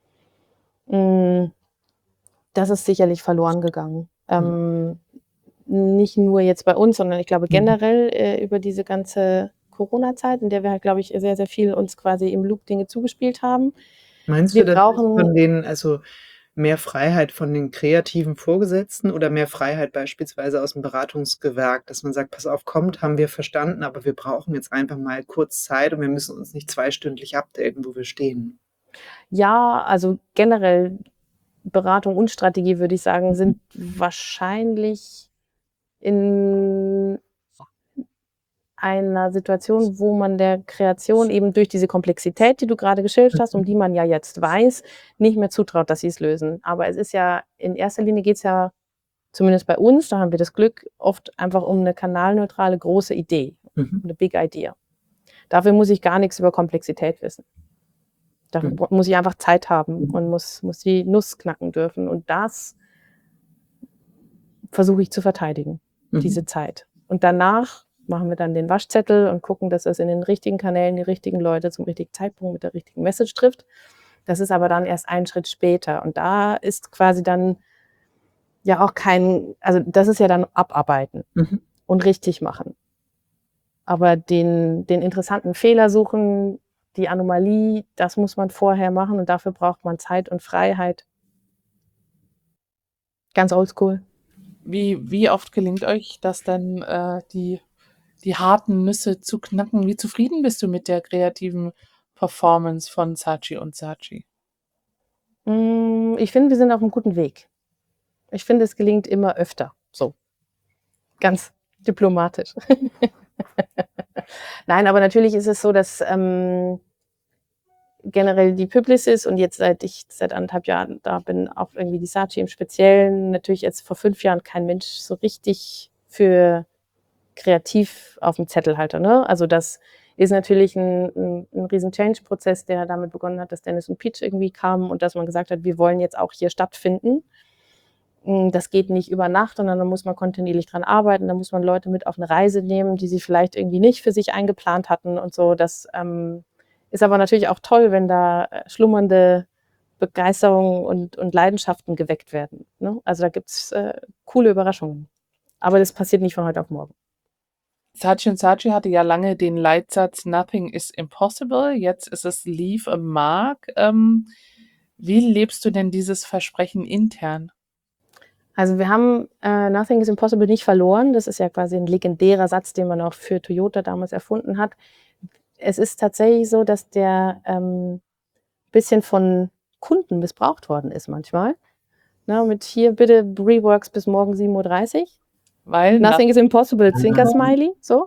Das ist sicherlich verloren gegangen. Ähm, nicht nur jetzt bei uns, sondern ich glaube generell äh, über diese ganze Corona-Zeit, in der wir halt, glaube ich, sehr, sehr viel uns quasi im Loop Dinge zugespielt haben. Meinst Wir du, das ist brauchen von den, also mehr Freiheit von den kreativen Vorgesetzten oder mehr Freiheit beispielsweise aus dem Beratungsgewerk, dass man sagt, pass auf, kommt, haben wir verstanden, aber wir brauchen jetzt einfach mal kurz Zeit und wir müssen uns nicht zweistündlich updaten, wo wir stehen. Ja, also generell Beratung und Strategie, würde ich sagen, sind wahrscheinlich in einer Situation, wo man der Kreation eben durch diese Komplexität, die du gerade geschildert hast, um die man ja jetzt weiß, nicht mehr zutraut, dass sie es lösen. Aber es ist ja, in erster Linie geht es ja, zumindest bei uns, da haben wir das Glück, oft einfach um eine kanalneutrale große Idee, Mhm. eine Big Idea. Dafür muss ich gar nichts über Komplexität wissen. Dafür Mhm. muss ich einfach Zeit haben und muss, muss die Nuss knacken dürfen. Und das versuche ich zu verteidigen, Mhm. diese Zeit. Und danach machen wir dann den Waschzettel und gucken, dass es in den richtigen Kanälen die richtigen Leute zum richtigen Zeitpunkt mit der richtigen Message trifft. Das ist aber dann erst ein Schritt später. Und da ist quasi dann ja auch kein, also das ist ja dann abarbeiten Mhm. und richtig machen. Aber den, den interessanten Fehler suchen, die Anomalie, das muss man vorher machen und dafür braucht man Zeit und Freiheit. Ganz oldschool. Wie, wie oft gelingt euch das dann, äh, die, die harten Nüsse zu knacken? Wie zufrieden bist du mit der kreativen Performance von Saatchi und Saatchi? Mm, Ich finde, wir sind auf einem guten Weg. Ich finde, es gelingt immer öfter. So. Ganz diplomatisch. Nein, aber natürlich ist es so, dass ähm, generell die Publicis und jetzt seit ich seit anderthalb Jahren da bin, auch irgendwie die Saatchi im Speziellen, natürlich jetzt vor fünf Jahren kein Mensch so richtig für kreativ auf dem Zettel hatte. Ne? Also das ist natürlich ein, ein, ein riesen Change-Prozess, der damit begonnen hat, dass Dennis und Peach irgendwie kamen und dass man gesagt hat, wir wollen jetzt auch hier stattfinden. Das geht nicht über Nacht, sondern da muss man kontinuierlich dran arbeiten, da muss man Leute mit auf eine Reise nehmen, die sie vielleicht irgendwie nicht für sich eingeplant hatten und so. Das ähm, ist aber natürlich auch toll, wenn da schlummernde Begeisterung und, und Leidenschaften geweckt werden. Ne? Also da gibt es äh, coole Überraschungen. Aber das passiert nicht von heute auf morgen. Saatchi und Saatchi hatte ja lange den Leitsatz Nothing is impossible. Jetzt ist es Leave a Mark. Ähm, wie lebst du denn dieses Versprechen intern? Also wir haben äh, Nothing is impossible nicht verloren. Das ist ja quasi ein legendärer Satz, den man auch für Toyota damals erfunden hat. Es ist tatsächlich so, dass der ähm, bisschen von Kunden missbraucht worden ist manchmal. Na, mit hier bitte Reworks bis morgen sieben Uhr dreißig. Weil Nothing is impossible, Zwinker-Smiley. So.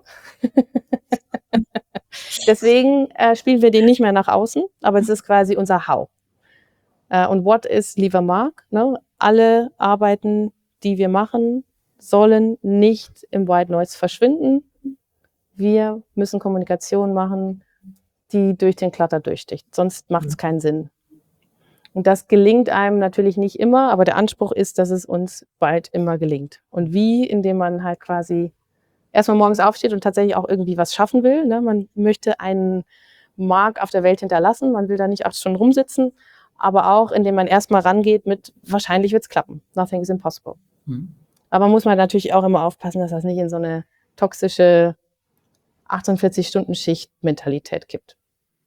Deswegen äh, spielen wir den nicht mehr nach außen, aber es ist quasi unser How. Äh, und what is Leave a Mark? Ne? Alle Arbeiten, die wir machen, sollen nicht im White Noise verschwinden. wir müssen Kommunikation machen, die durch den Clutter durchsticht. Sonst macht es keinen Sinn. Und das gelingt einem natürlich nicht immer, aber der Anspruch ist, dass es uns bald immer gelingt. Und wie? Indem man halt quasi erstmal morgens aufsteht und tatsächlich auch irgendwie was schaffen will. Ne? Man möchte einen Mark auf der Welt hinterlassen. Man will da nicht acht Stunden rumsitzen, aber auch, indem man erstmal rangeht mit, wahrscheinlich wird es klappen. Nothing is impossible. Mhm. Aber muss man natürlich auch immer aufpassen, dass das nicht in so eine toxische achtundvierzig-Stunden-Schicht-Mentalität kippt.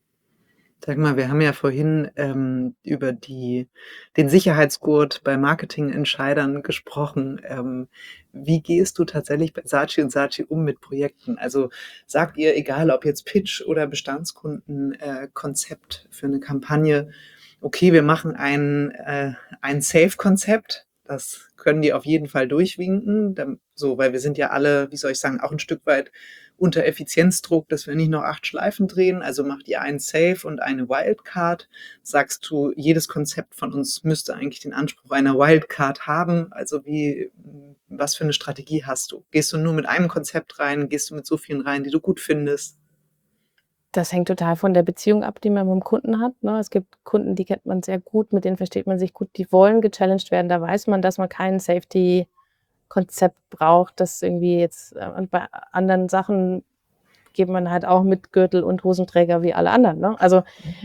Sag mal, wir haben ja vorhin ähm, über die, den Sicherheitsgurt bei Marketingentscheidern gesprochen. Ähm, wie gehst du tatsächlich bei Saatchi und Saatchi um mit Projekten? Also sagt ihr, egal ob jetzt Pitch oder Bestandskunden, äh, Konzept für eine Kampagne, okay, wir machen ein, äh, ein Safe-Konzept, das können die auf jeden Fall durchwinken, dann, so, weil wir sind ja alle, wie soll ich sagen, auch ein Stück weit unter Effizienzdruck, dass wir nicht noch acht Schleifen drehen. Also macht ihr einen Safe und eine Wildcard. Sagst du, jedes Konzept von uns müsste eigentlich den Anspruch einer Wildcard haben? Also wie, was für eine Strategie hast du? Gehst du nur mit einem Konzept rein? Gehst du mit so vielen rein, die du gut findest? Das hängt total von der Beziehung ab, die man mit dem Kunden hat. Ne? Es gibt Kunden, die kennt man sehr gut, mit denen versteht man sich gut, die wollen gechallenged werden. Da weiß man, dass man keinen Safety Konzept braucht, das irgendwie jetzt, äh, und bei anderen Sachen geht man halt auch mit Gürtel und Hosenträger wie alle anderen. Ne? Also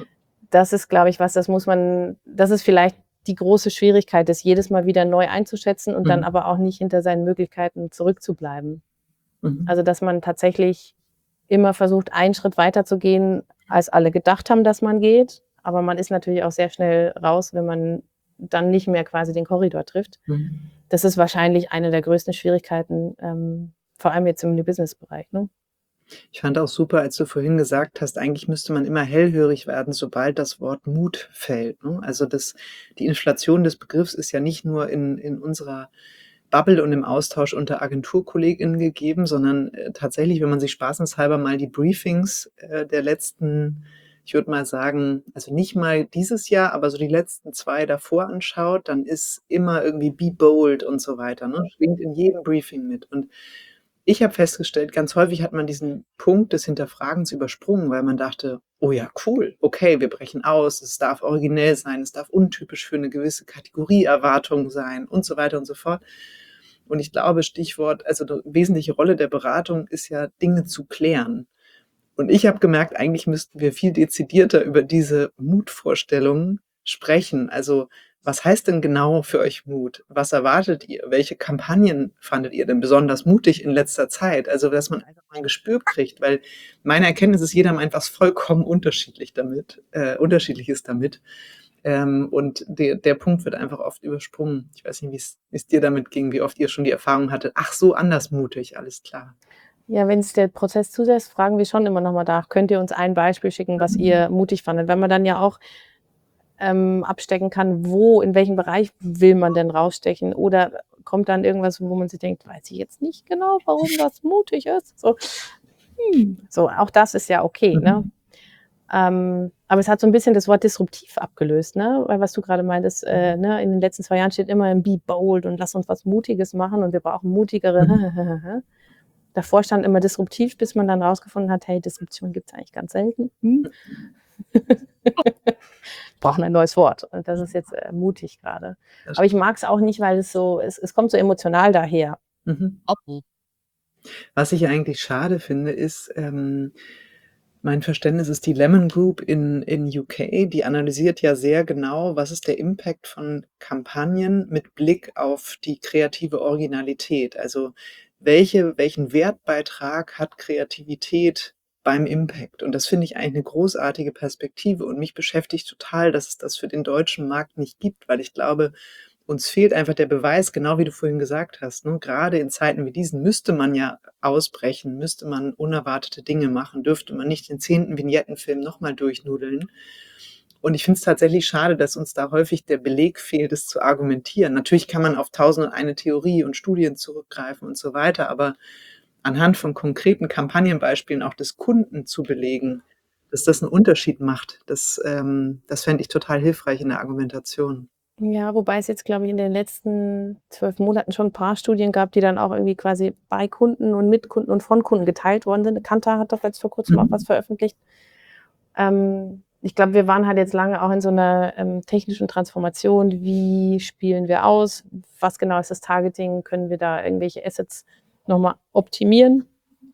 das ist, glaube ich, was, das muss man, das ist vielleicht die große Schwierigkeit, das jedes Mal wieder neu einzuschätzen und mhm. dann aber auch nicht hinter seinen Möglichkeiten zurückzubleiben. Mhm. Also dass man tatsächlich immer versucht, einen Schritt weiter zu gehen, als alle gedacht haben, dass man geht. Aber man ist natürlich auch sehr schnell raus, wenn man dann nicht mehr quasi den Korridor trifft. Mhm. Das ist wahrscheinlich eine der größten Schwierigkeiten, ähm, vor allem jetzt im New Business-Bereich. Ne? Ich fand auch super, als du vorhin gesagt hast, eigentlich müsste man immer hellhörig werden, sobald das Wort Mut fällt. Ne? Also das, die Inflation des Begriffs ist ja nicht nur in, in unserer Bubble und im Austausch unter AgenturkollegInnen gegeben, sondern äh, tatsächlich, wenn man sich spaßenshalber mal die Briefings äh, der letzten, ich würde mal sagen, also nicht mal dieses Jahr, aber so die letzten zwei davor anschaut, dann ist immer irgendwie be bold und so weiter. Ne? Schwingt in jedem Briefing mit. Und ich habe festgestellt, ganz häufig hat man diesen Punkt des Hinterfragens übersprungen, weil man dachte, oh ja, cool, okay, wir brechen aus, es darf originell sein, es darf untypisch für eine gewisse Kategorieerwartung sein und so weiter und so fort. Und ich glaube, Stichwort, also die wesentliche Rolle der Beratung ist ja, Dinge zu klären. Und ich habe gemerkt, eigentlich müssten wir viel dezidierter über diese Mutvorstellungen sprechen. Also was heißt denn genau für euch Mut? Was erwartet ihr? Welche Kampagnen fandet ihr denn besonders mutig in letzter Zeit? Also dass man einfach mal ein Gespür kriegt, weil meine Erkenntnis ist, jeder meint was vollkommen unterschiedlich damit, äh, unterschiedliches damit. Ähm, und der, der Punkt wird einfach oft übersprungen. Ich weiß nicht, wie es dir damit ging, wie oft ihr schon die Erfahrung hattet. Ach, so anders mutig, alles klar. Ja, wenn es der Prozess zulässt, fragen wir schon immer nochmal nach. Könnt ihr uns ein Beispiel schicken, was ihr mutig fandet? Wenn man dann ja auch ähm, abstecken kann, wo, in welchem Bereich will man denn rausstechen? Oder kommt dann irgendwas, wo man sich denkt, weiß ich jetzt nicht genau, warum das mutig ist? So, hm. so auch das ist ja okay, mhm. ne? Ähm, aber es hat so ein bisschen das Wort disruptiv abgelöst, ne? Weil was du gerade meintest, äh, ne? In den letzten zwei Jahren steht immer im Be bold und lass uns was Mutiges machen und wir brauchen mutigere. Mhm. Davor stand immer disruptiv, bis man dann rausgefunden hat, hey, Disruption gibt es eigentlich ganz selten. Hm? Brauchen ein neues Wort. Und das ist jetzt äh, mutig gerade. Aber ich mag es auch nicht, weil es so, es, es kommt so emotional daher. Mhm. Was ich eigentlich schade finde, ist, ähm, mein Verständnis ist, die Lemon Group in, in U K, die analysiert ja sehr genau, was ist der Impact von Kampagnen mit Blick auf die kreative Originalität. Also welche, welchen Wertbeitrag hat Kreativität beim Impact? Und das finde ich eigentlich eine großartige Perspektive. Und mich beschäftigt total, dass es das für den deutschen Markt nicht gibt, weil ich glaube, uns fehlt einfach der Beweis, genau wie du vorhin gesagt hast. Ne? Gerade in Zeiten wie diesen müsste man ja ausbrechen, müsste man unerwartete Dinge machen, dürfte man nicht den zehnten Vignettenfilm nochmal durchnudeln. Und ich finde es tatsächlich schade, dass uns da häufig der Beleg fehlt, es zu argumentieren. Natürlich kann man auf tausend und eine Theorie und Studien zurückgreifen und so weiter, aber anhand von konkreten Kampagnenbeispielen auch des Kunden zu belegen, dass das einen Unterschied macht, das, ähm, das fände ich total hilfreich in der Argumentation. Ja, wobei es jetzt, glaube ich, in den letzten zwölf Monaten schon ein paar Studien gab, die dann auch irgendwie quasi bei Kunden und mit Kunden und von Kunden geteilt worden sind. Kantar hat doch jetzt vor Kurzem auch Mhm. was veröffentlicht. Ähm, ich glaube, wir waren halt jetzt lange auch in so einer ähm, technischen Transformation. Wie spielen wir aus? Was genau ist das Targeting? Können wir da irgendwelche Assets noch mal optimieren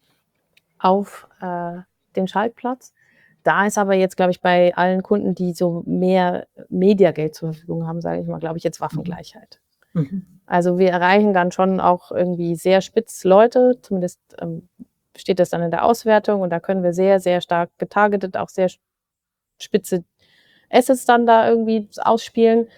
auf äh, den Schaltplatz? Da ist aber jetzt, glaube ich, bei allen Kunden, die so mehr Mediageld zur Verfügung haben, sage ich mal, glaube ich, jetzt Mhm. Waffengleichheit. Mhm. Also wir erreichen dann schon auch irgendwie sehr spitz Leute, zumindest ähm, steht das dann in der Auswertung und da können wir sehr, sehr stark getargetet, auch sehr spitze Assets dann da irgendwie ausspielen.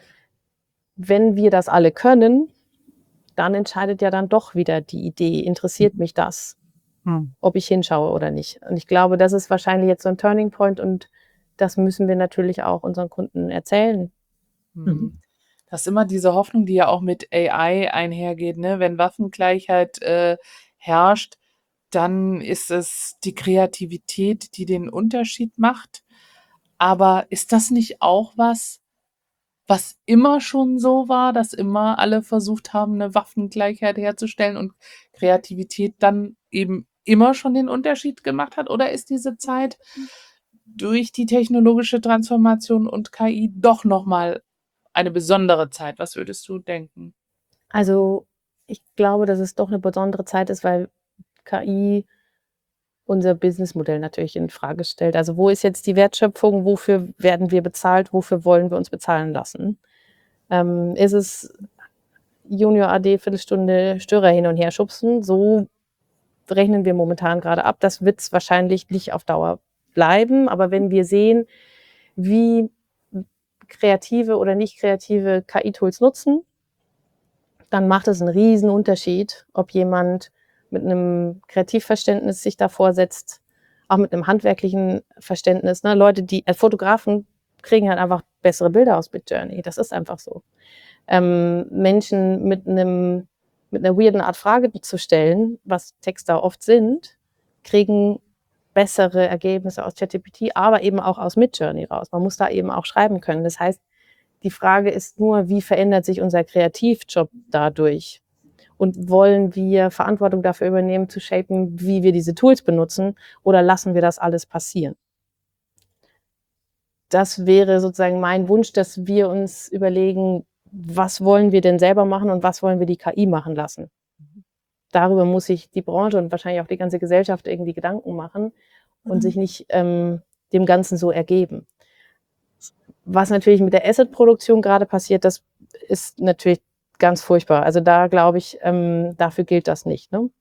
Wenn wir das alle können, dann entscheidet ja dann doch wieder die Idee, interessiert mich das, Hm. ob ich hinschaue oder nicht. Und ich glaube, das ist wahrscheinlich jetzt so ein Turning Point und das müssen wir natürlich auch unseren Kunden erzählen. Mhm. Mhm. Das ist immer diese Hoffnung, die ja auch mit A I einhergeht, ne? Wenn Waffengleichheit äh, herrscht, dann ist es die Kreativität, die den Unterschied macht. Aber ist das nicht auch was, was immer schon so war, dass immer alle versucht haben, eine Waffengleichheit herzustellen und Kreativität dann eben immer schon den Unterschied gemacht hat? Oder ist diese Zeit durch die technologische Transformation und K I doch noch mal eine besondere Zeit? Was würdest du denken? Also ich glaube, dass es doch eine besondere Zeit ist, weil K I unser Businessmodell natürlich in Frage stellt. Also wo ist jetzt die Wertschöpfung? Wofür werden wir bezahlt? Wofür wollen wir uns bezahlen lassen? Ähm, ist es Junior A D, Viertelstunde Störer hin und her schubsen? So rechnen wir momentan gerade ab. Das wird es wahrscheinlich nicht auf Dauer bleiben. Aber wenn wir sehen, wie kreative oder nicht kreative K I-Tools nutzen, dann macht es einen riesen Unterschied, ob jemand mit einem Kreativverständnis sich davor setzt, auch mit einem handwerklichen Verständnis. Ne? Leute, die äh, Fotografen kriegen halt einfach bessere Bilder aus Midjourney. Das ist einfach so. Ähm, Menschen mit einem mit einer weirden Art Frage zu stellen, was Texter oft sind, kriegen bessere Ergebnisse aus ChatGPT, aber eben auch aus Midjourney raus. Man muss da eben auch schreiben können. Das heißt, die Frage ist nur, wie verändert sich unser Kreativjob dadurch? Und wollen wir Verantwortung dafür übernehmen, zu shapen, wie wir diese Tools benutzen, oder lassen wir das alles passieren? Das wäre sozusagen mein Wunsch, dass wir uns überlegen, was wollen wir denn selber machen und was wollen wir die K I machen lassen? Darüber muss sich die Branche und wahrscheinlich auch die ganze Gesellschaft irgendwie Gedanken machen und sich nicht ähm, dem Ganzen so ergeben. Was natürlich mit der Asset-Produktion gerade passiert, das ist natürlich ganz furchtbar. Also da glaube ich, ähm, dafür gilt das nicht. Ne?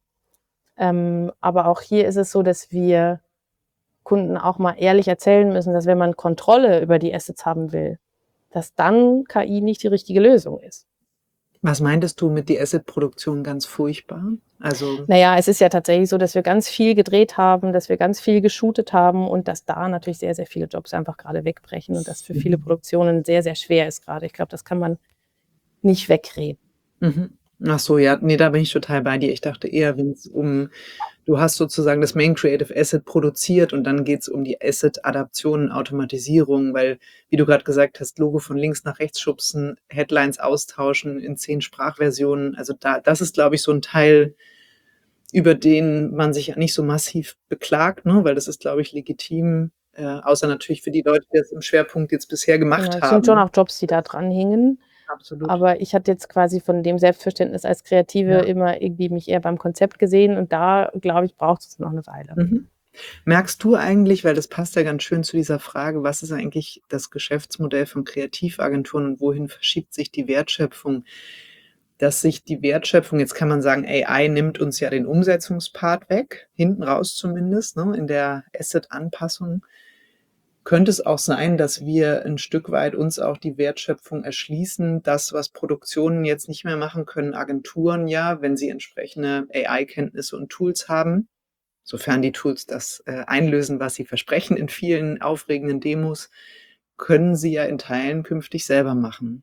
Ähm, aber auch hier ist es so, dass wir Kunden auch mal ehrlich erzählen müssen, dass wenn man Kontrolle über die Assets haben will, dass dann K I nicht die richtige Lösung ist. Was meintest du mit die Asset-Produktion ganz furchtbar? Also, Naja, es ist ja tatsächlich so, dass wir ganz viel gedreht haben, dass wir ganz viel geshootet haben und dass da natürlich sehr, sehr viele Jobs einfach gerade wegbrechen und das für viele Produktionen sehr, sehr schwer ist gerade. Ich glaube, das kann man nicht wegreden. mhm. Ach so, ja, nee, da bin ich total bei dir. Ich dachte eher, wenn es um, du hast sozusagen das Main Creative Asset produziert und dann geht es um die Asset-Adaption und Automatisierung, weil, wie du gerade gesagt hast, Logo von links nach rechts schubsen, Headlines austauschen in zehn Sprachversionen. Also da, das ist, glaube ich, so ein Teil, über den man sich ja nicht so massiv beklagt, ne? Weil das ist, glaube ich, legitim, äh, außer natürlich für die Leute, die das im Schwerpunkt jetzt bisher Genau, gemacht es sind schon haben. auch Jobs, die da dran hingen. Absolut. Aber ich hatte jetzt quasi von dem Selbstverständnis als Kreative Ja. immer irgendwie mich eher beim Konzept gesehen und da, glaube ich, braucht es noch eine Weile. Mhm. Merkst du eigentlich, weil das passt ja ganz schön zu dieser Frage, was ist eigentlich das Geschäftsmodell von Kreativagenturen und wohin verschiebt sich die Wertschöpfung, dass sich die Wertschöpfung, jetzt kann man sagen, A I nimmt uns ja den Umsetzungspart weg, hinten raus zumindest, ne, in der Asset-Anpassung. Könnte es auch sein, dass wir ein Stück weit uns auch die Wertschöpfung erschließen, das, was Produktionen jetzt nicht mehr machen können, Agenturen ja, wenn sie entsprechende A I-Kenntnisse und Tools haben, sofern die Tools das äh, einlösen, was sie versprechen in vielen aufregenden Demos, können sie ja in Teilen künftig selber machen.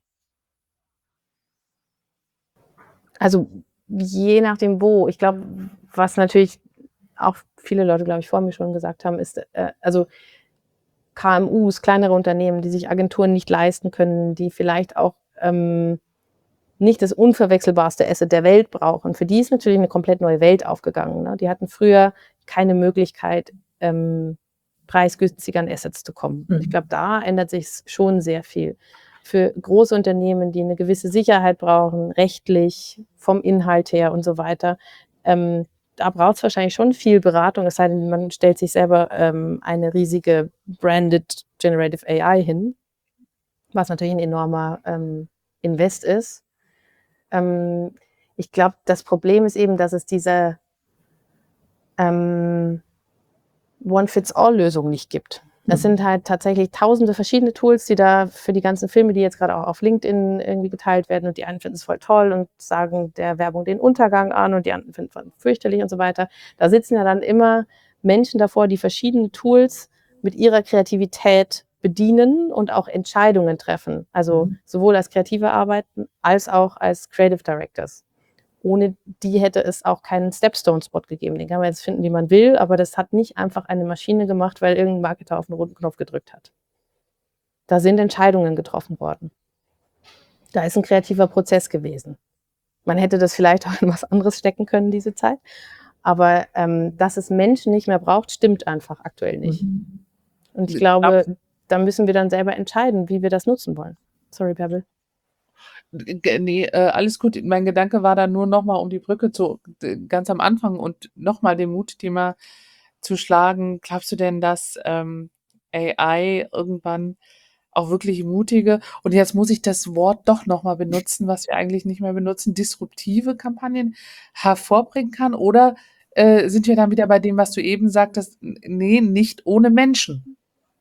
Also je nachdem wo. Ich glaube, was natürlich auch viele Leute, glaube ich, vor mir schon gesagt haben, ist, äh, also K M Us, kleinere Unternehmen, die sich Agenturen nicht leisten können, die vielleicht auch ähm, nicht das unverwechselbarste Asset der Welt brauchen. Für die ist natürlich eine komplett neue Welt aufgegangen. Ne? Die hatten früher keine Möglichkeit, ähm, preisgünstig an Assets zu kommen. Mhm. Ich glaube, da ändert sich schon sehr viel. Für große Unternehmen, die eine gewisse Sicherheit brauchen, rechtlich, vom Inhalt her und so weiter, ähm, da braucht es wahrscheinlich schon viel Beratung, es sei denn, man stellt sich selber ähm, eine riesige Branded Generative A I hin, was natürlich ein enormer ähm, Invest ist. Ähm, ich glaube, das Problem ist eben, dass es diese ähm, One-Fits-All-Lösung nicht gibt. Es Mhm. sind halt tatsächlich tausende verschiedene Tools, die da für die ganzen Filme, die jetzt gerade auch auf LinkedIn irgendwie geteilt werden, und die einen finden es voll toll und sagen der Werbung den Untergang an und die anderen finden es fürchterlich und so weiter. Da sitzen ja dann immer Menschen davor, die verschiedene Tools mit ihrer Kreativität bedienen und auch Entscheidungen treffen. Also Mhm. sowohl als kreative Arbeiten als auch als Creative Directors. Ohne die hätte es auch keinen Stepstone-Spot gegeben. Den kann man jetzt finden, wie man will, aber das hat nicht einfach eine Maschine gemacht, weil irgendein Marketer auf einen roten Knopf gedrückt hat. Da sind Entscheidungen getroffen worden. Da ist ein kreativer Prozess gewesen. Man hätte das vielleicht auch in was anderes stecken können, diese Zeit. Aber ähm, dass es Menschen nicht mehr braucht, stimmt einfach aktuell nicht. Mhm. Und ich Ich glaube, glaub- da müssen wir dann selber entscheiden, wie wir das nutzen wollen. Sorry, Bärbel. G- Nee, äh, alles gut. Mein Gedanke war dann nur nochmal um die Brücke zu d- ganz am Anfang und nochmal dem Mutthema zu schlagen. Glaubst du denn, dass ähm, A I irgendwann auch wirklich mutige, und jetzt muss ich das Wort doch nochmal benutzen, was wir eigentlich nicht mehr benutzen, disruptive Kampagnen hervorbringen kann? Oder äh, sind wir dann wieder bei dem, was du eben sagtest, n- nee, nicht ohne Menschen?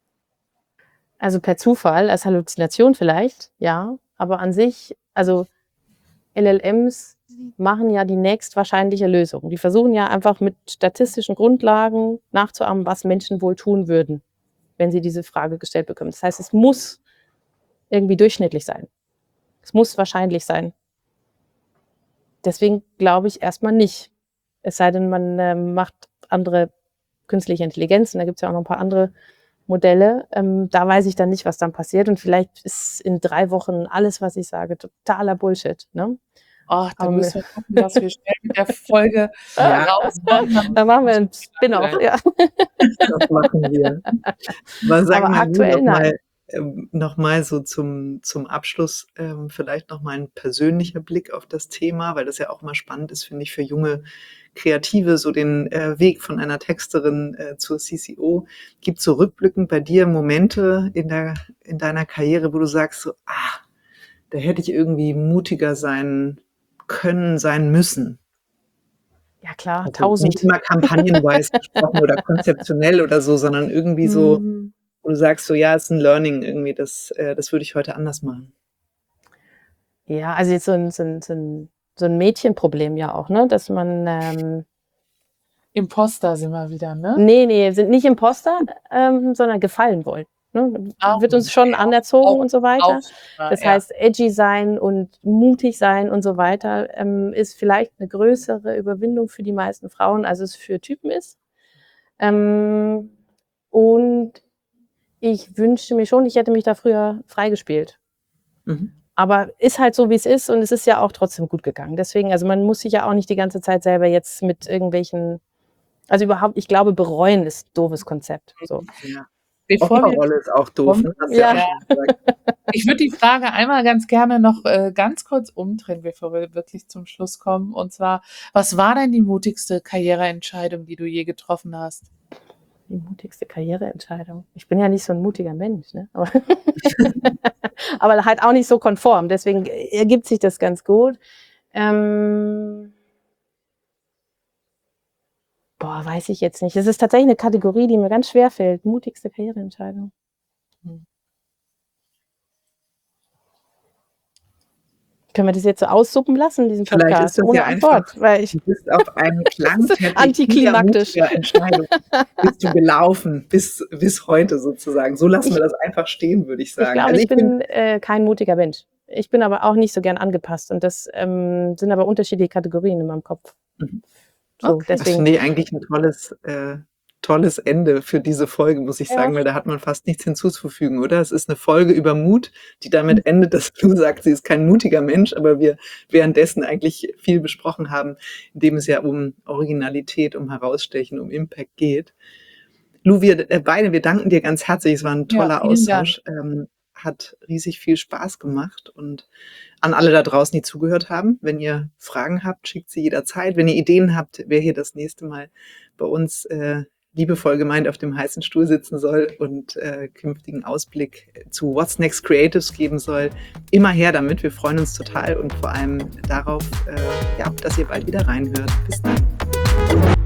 Also per Zufall, als Halluzination vielleicht, ja. Aber an sich, also L L Ms machen ja die nächstwahrscheinliche Lösung. Die versuchen ja einfach mit statistischen Grundlagen nachzuahmen, was Menschen wohl tun würden, wenn sie diese Frage gestellt bekommen. Das heißt, es muss irgendwie durchschnittlich sein. Es muss wahrscheinlich sein. Deswegen glaube ich erstmal nicht. Es sei denn, man äh, macht andere künstliche Intelligenzen. Da gibt es ja auch noch ein paar andere Modelle. Ähm, da weiß ich dann nicht, was dann passiert. Und vielleicht ist in drei Wochen alles, was ich sage, totaler Bullshit. Ne? Ach, da Aber müssen wir gucken, dass wir schnell mit der Folge Ja, rauskommen. Dann dann machen wir einen müssen Spin-off. wir Ja. das machen wir. Aber sag Aber mal, aktuell noch mal, nein. ähm, noch mal so zum, zum Abschluss ähm, vielleicht noch mal ein persönlicher Blick auf das Thema, weil das ja auch immer spannend ist, finde ich, für junge Kreative, so den äh, Weg von einer Texterin äh, zur C C O. Gibt es so rückblickend bei dir Momente in, der, in deiner Karriere, wo du sagst, so, ah, da hätte ich irgendwie mutiger sein können, sein müssen? Ja klar, Also nicht tausend. immer kampagnenwise gesprochen oder konzeptionell oder so, sondern irgendwie so, Hm. wo du sagst, so ja, es ist ein Learning irgendwie, das, äh, das würde ich heute anders machen. Ja, also jetzt so ein, so ein, so ein, so ein Mädchenproblem ja auch, ne? Dass man, ähm, Imposter sind wir wieder, ne? nee, nee, sind nicht Imposter, ähm, sondern gefallen wollen. Ne? Auch, Wird uns schon anerzogen auch, und so auch, weiter. ja, Das ja. heißt, edgy sein und mutig sein und so weiter ähm, ist vielleicht eine größere Überwindung für die meisten Frauen, als es für Typen ist. Ähm, und ich wünschte mir schon, ich hätte mich da früher freigespielt. Mhm. Aber ist halt so, wie es ist, und es ist ja auch trotzdem gut gegangen. Deswegen, also man muss sich ja auch nicht die ganze Zeit selber jetzt mit irgendwelchen, also überhaupt, ich glaube, bereuen ist ein doofes Konzept. So. Ja. Bevor wir Opferrolle ist auch doof, ne? Hast du ja Ja. auch schon gesagt. Ich würde die Frage einmal ganz gerne noch äh, ganz kurz umdrehen, bevor wir wirklich zum Schluss kommen. Und zwar, was war denn die mutigste Karriereentscheidung, die du je getroffen hast? Die mutigste Karriereentscheidung. Ich bin ja nicht so ein mutiger Mensch, ne? Aber, aber halt auch nicht so konform. Deswegen ergibt sich das ganz gut. Ähm, boah, weiß ich jetzt nicht. Das ist tatsächlich eine Kategorie, die mir ganz schwer fällt. Mutigste Karriereentscheidung. Hm. Können wir das jetzt so aussuppen lassen, diesen Vielleicht ist Podcast, das ohne ja Antwort? einfach, Weil ich, du bist auf einen Klangteppich antiklimaktisch. vieler mutiger Entscheidungen bist du gelaufen, bis, bis heute sozusagen. So lassen Ich- wir das einfach stehen, würde ich ich sagen. glaube, Also ich ich bin, bin äh, kein mutiger Mensch. Ich bin aber auch nicht so gern angepasst. Und das ähm, sind aber unterschiedliche Kategorien in meinem Kopf. Mhm. So, okay, das deswegen. finde ich eigentlich ein tolles, äh, tolles Ende für diese Folge, muss ich Ja. sagen, weil da hat man fast nichts hinzuzufügen, oder? Es ist eine Folge über Mut, die damit endet, dass Lou sagt, sie ist kein mutiger Mensch, aber wir währenddessen eigentlich viel besprochen haben, indem es ja um Originalität, um Herausstechen, um Impact geht. Lou, wir äh, beide, wir danken dir ganz herzlich. Es war ein Ja, toller vielen Austausch. Ähm, hat riesig viel Spaß gemacht. Und an alle da draußen, die zugehört haben, wenn ihr Fragen habt, schickt sie jederzeit. Wenn ihr Ideen habt, wer hier das nächste Mal bei uns äh, liebevoll gemeint auf dem heißen Stuhl sitzen soll und äh, künftigen Ausblick zu What's Next Creatives geben soll, immer her damit. Wir freuen uns total und vor allem darauf, äh, ja, dass ihr bald wieder reinhört. Bis dann.